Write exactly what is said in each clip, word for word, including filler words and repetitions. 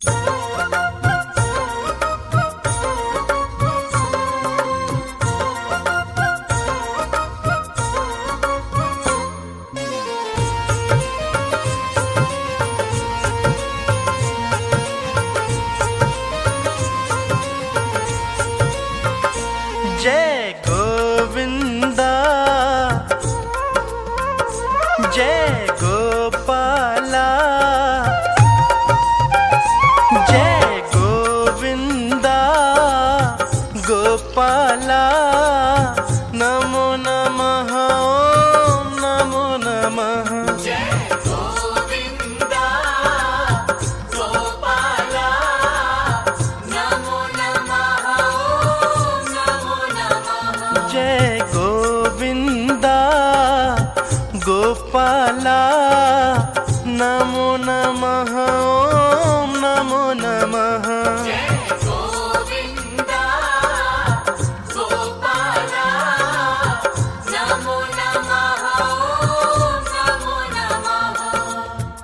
जय गोविंदा जय गोपाला जय गोविंदा गोपाला नमो नमः ओम नमो नमः। जय गोविंदा गोपाला नमो नमः ओम नमो नमः। जय गोविंदा गोपाला नमो नमः ओम नमो नमः। जय गोविंदा गोपाला नमो नमः ओम नमो नमः।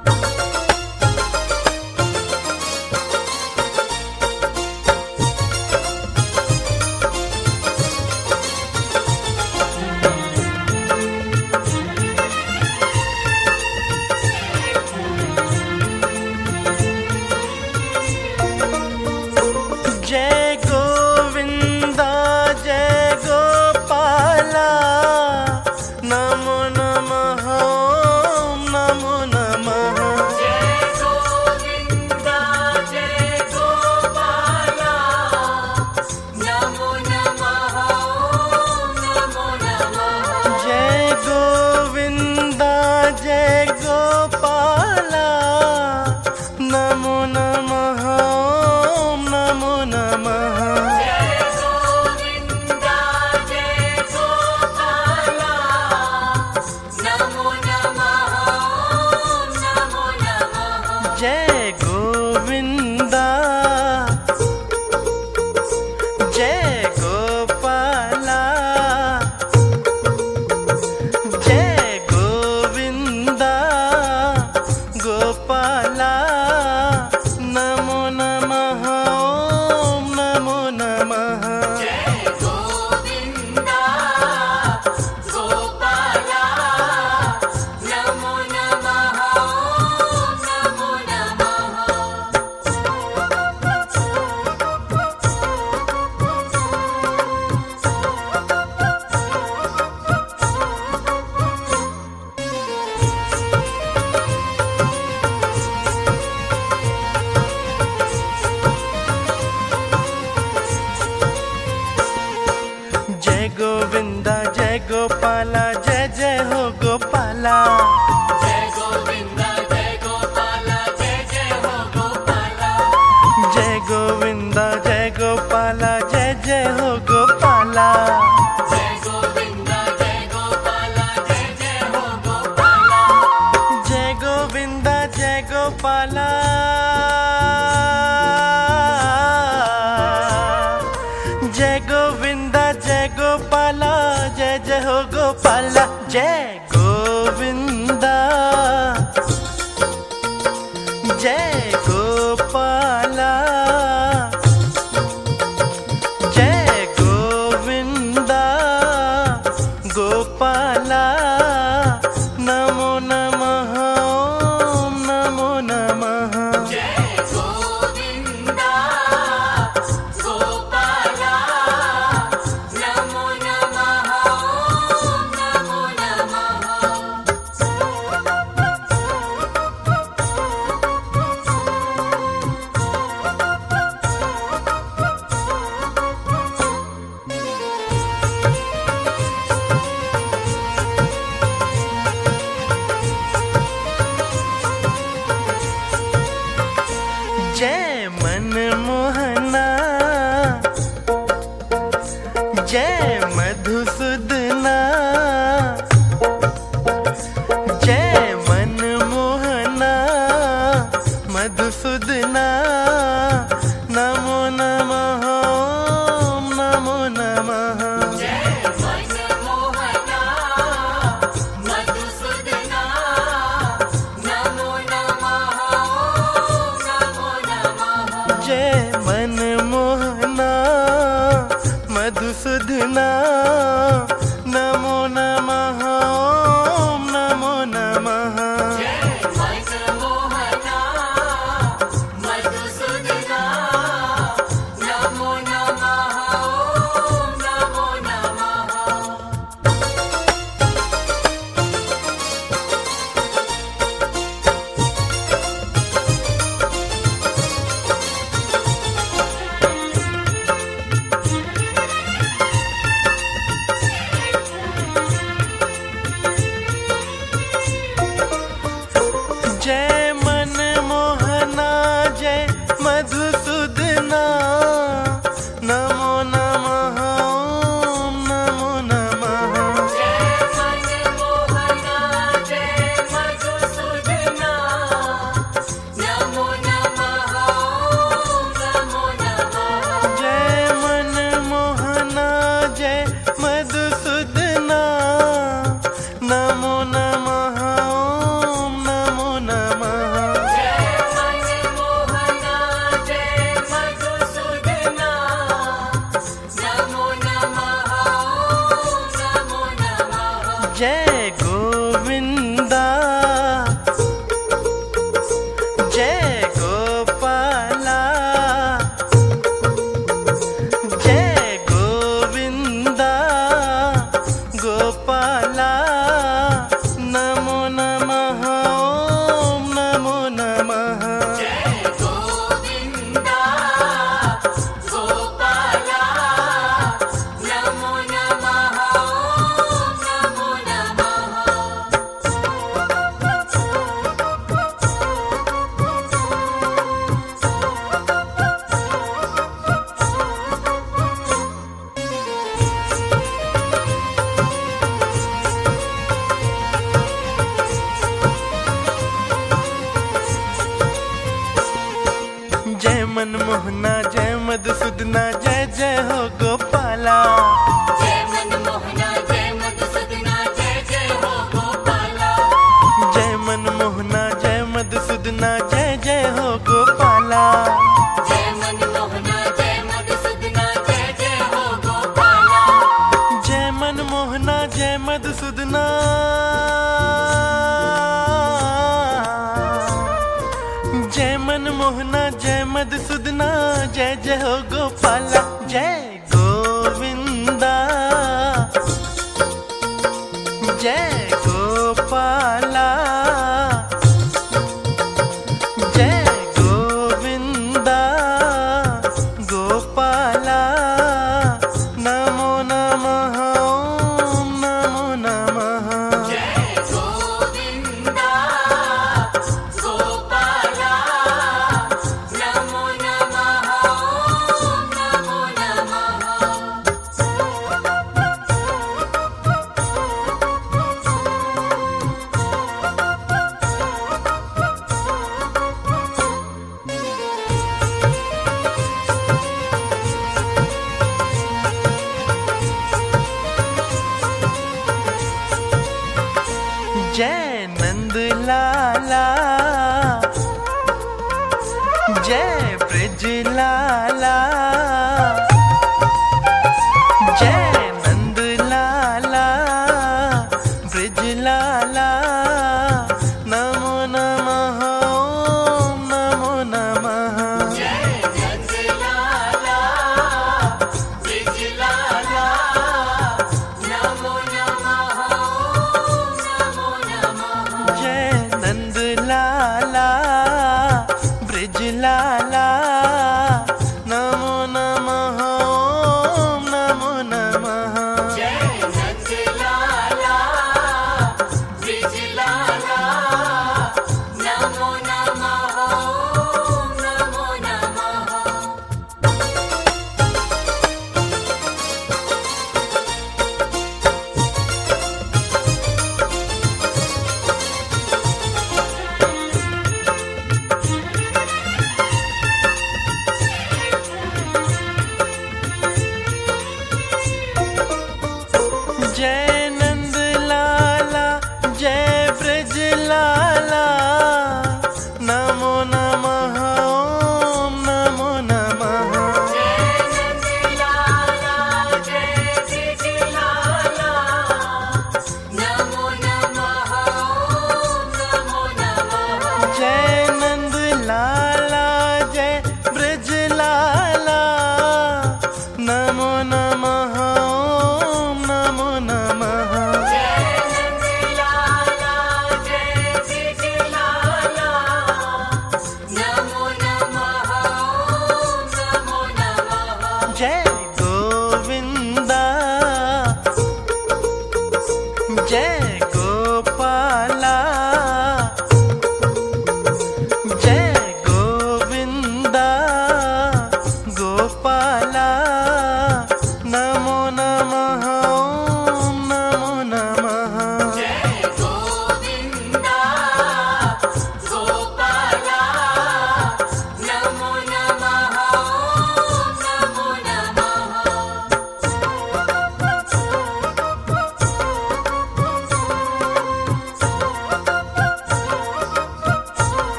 जय गोविंदा जय गोपाला नमो नमः ओम नमो नमः। जय गोविंदा जय गोपाला नमो नमः ओम नमो नमः। जय गोविंदा जय गोपाला नमो नमः ओम नमो नमः। जय गोविंदा जय गोपाला नमो नमः ओम नमो नमः। जय गोविंदा जय गोपाला जय गोविंदा गोपाला नमो नमः ओम नमो नमः। जय गोविंदा गोपाला नमो नमः ओम नमो नमः। जय गोविंदा जय गोपाला जय जय हो गोपाला। जय गोविंदा जय गोपाला जय जय हो गोपाला। जय गोविंदा जय गोपाला जय जय हो गोपाला। जय गोविंदा जय गोपाला जय जय हो गोपाला। जय गोविंदा जय गोपाला जय गोविंदा जय गोपाला जय जय हो गोपाला। जय गोविंदा जय गोपाला जय गोविंदा गोपाला नमो नमः ओम नमो नमः। जय गोविंदा गोपाला नमो नमः ओम नमो नमः। जय मनमोहना जय मधुसूदना जय मनमोहना मधुसूदना नमो नमः ओम नमो नमः। जय मनमोहना मधुसूदना नमो नमः ओम नमो नमः। जय मनमोहना मधुसूदना नमो नमः ओम नमो नमः मनमोहना मधुसूदना नमो नमः ओम नमो नमः। जय मनमोहना जय मधुसूदना नमो नमः ओम नमो नमः जय मनमोहना जय मधुसूदना नमो नमः ओम नमो नमः। जय मनमोहना जय मधुसूदना नमो नमः ओम नमो नमः जय मनमोहना जय मधुसूदना नमो नमः ओम नमो नमः। जय गोविंदा जय गोपाला जय गोविंदा गोपाला नमो नमः ओम नमो नमः जय गोविंदा गोपाला नमो नमः ओम नमो नमः। जय मनमोहना जय मधुसूदना जय जय हो गोपाला जय मनमोहना जय मधुसूदना जय जय हो गोपाला जय मनमोहना जय मधुसूदना जय जय हो गोपाला जय मनमोहना जय मधुसूदना जय जय हो गोपाला जय मनमोहना जय मधुसूदना जय मनमोहना जय मधुसूदना जय जय हो गोपाला जय गोविंदा जय गोपाला जय गोविंदा गोपाला नमो नमः ओम नमो नमः जय गोविंदा गोपाला नमो नमः ओम नमो नमः। जय नंदलाला जय ब्रजलाला जय नंदलाला ब्रजलाला नमो नमः ओम नमो नमः जय नंदलाला ब्रजलाला नमो नमः ओम नमो नमः। जय नंदलाला ब्रजलाला नमो नमः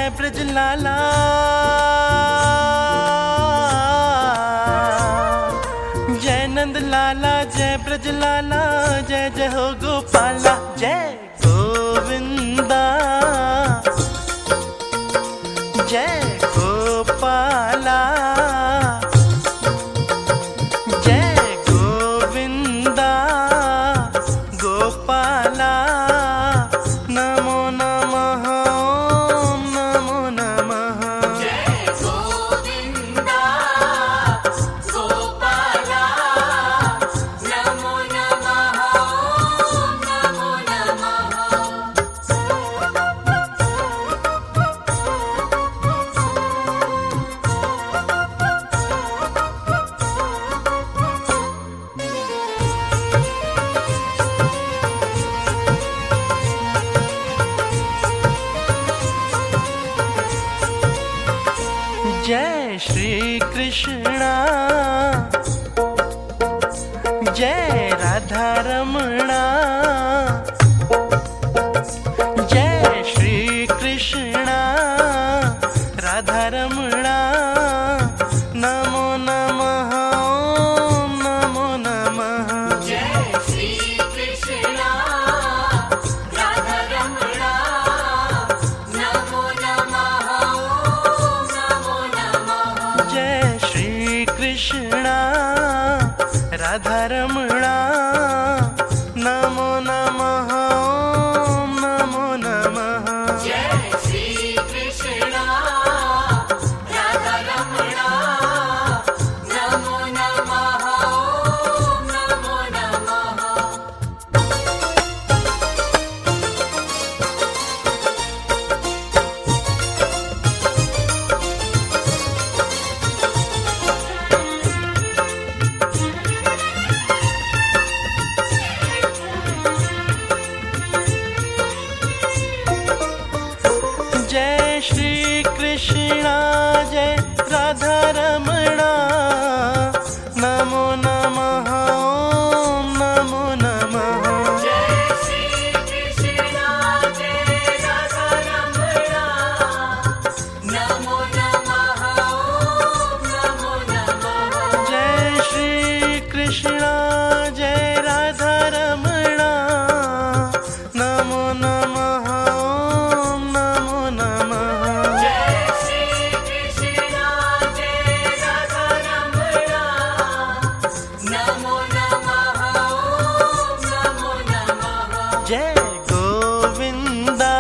जय ब्रज लाला, जय नंद लाला, जय ब्रज लाला, जय जय हो गोपाला। जय गोविंदा, जय गोपाला, जय गोविंदा गोपाला। नमो नमः, ओम नमो नमः। जय गोविंदा गोपाला, नमो नमः, ओम नमो नमः। जय श्री कृष्णा, जय राधा रमणा, जय श्री कृष्णा राधा रमणा। नमो नमः, ओम नमो नमः। जय श्री कृष्णा राधा रमणा, नमो नमः, ओम नमो नमः। जय श्री कृष्णा राधा रमणा। नमो नमः, ओम नमो नमः। जय श्री कृष्णा राधा रमणा, नमो नमः, ओम नमो नमः। जय श्री कृष्णा, जय राधा रमणा। नमो नमः, ओम नमो नमः। जय श्री कृष्णा जय राधा रमणा, नमो नमः, ओम नमो नमः। जय श्री कृष्णा, जय राधा रमणा। नमो नमः, ओम नमो नमः। जय श्री कृष्णा जय राधा रमणा, नमो नमः, ओम नमो नमः। जय गोविंदा,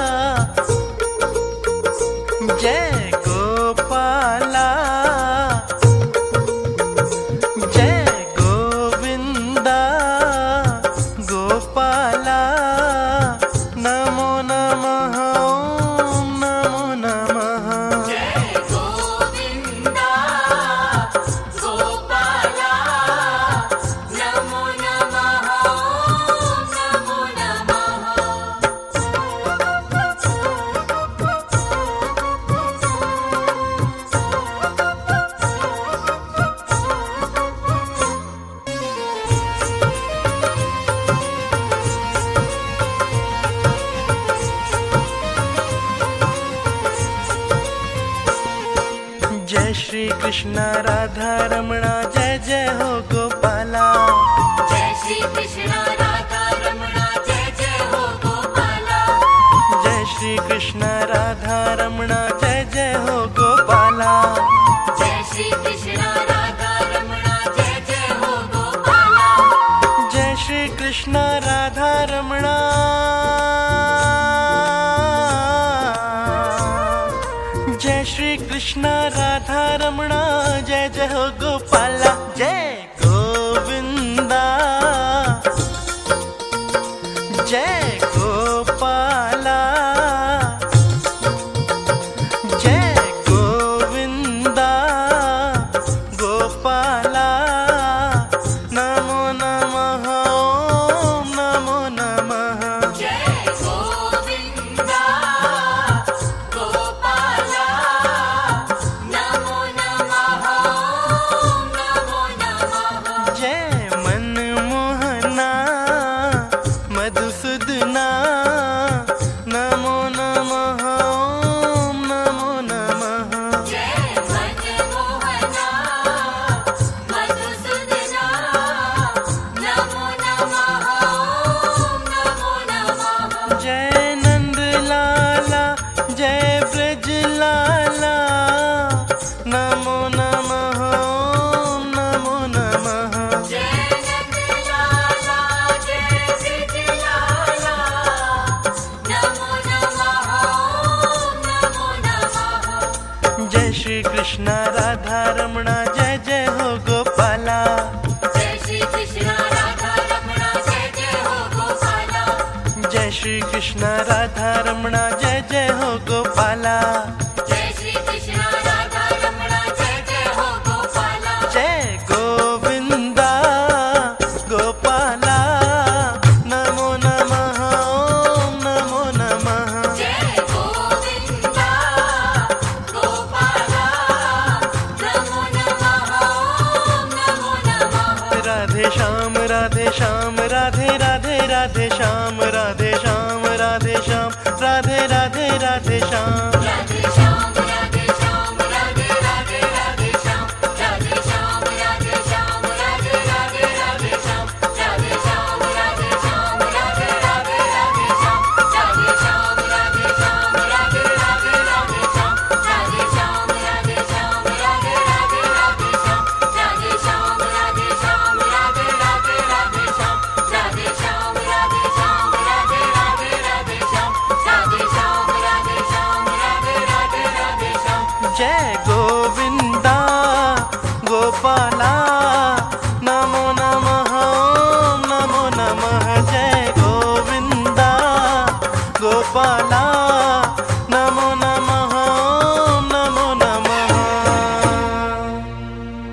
जय गोपाला, जय गोविंदा गोपाला। नमो नमः, ओम नमो नमः। जय गोविंदा गोपाला, नमो नमः, ओम नमो नमः। जय श्री कृष्ण राधा रमणा, जय जय हो गोपाला। जय श्री कृष्णा राधा रमणा, जय जय हो गोपाला। जय श्री कृष्ण राधा रमणा, जय जय हो गोपाला। जय श्री कृष्णा राधा रमणा, जय जय हो गोपाला। जय श्री कृष्ण राधा रमणा, जय श्री कृष्ण राधा रमणा, जय जय हो गोपाला। जय गोविंदा, जय गोपाला, जय गोविंदा गोपाला। नमो नमः, ओम नमो नमः। जय गोविंदा गोपाला, नमो नमः, ओम नमो नमः। कृष्णा राधा रमणा जय जय हो गोपाला। जय श्री कृष्णा राधा रमणा जय जय हो गोपाला। जय श्री कृष्णा राधा रमणा जय जय हो गोपाला। जय श्री कृष्णा राधा रमणा जय जय हो गोपाला। जय गोविंदा गोपाला नमो नमः ओम नमो नमः। जय गोविंदा गोपाला नमो नमः ओम नमो नमः। राधे श्याम राधे श्याम राधे राधे राधे श्याम राधे श्याम राधे श्याम राधे राधे राधे श्याम। राधे श्याम राधे श्याम राधे राधे राधे श्याम राधे श्याम राधे श्याम राधे राधे राधे श्याम राधे श्याम राधे श्याम राधे राधे राधे श्याम राधे श्याम राधे श्याम राधे राधे राधे श्याम राधे श्याम राधे श्याम राधे राधे राधे श्याम राधे श्याम राधे श्याम राधे राधे राधे श्याम राधे श्याम राधे श्याम राधे राधे राधे श्याम राधे श्याम राधे श्याम राधे राधे राधे श्याम। जय गोविंदा गोपाला नमो नमः ओम नमो नमः। जय गोविंदा गोपाला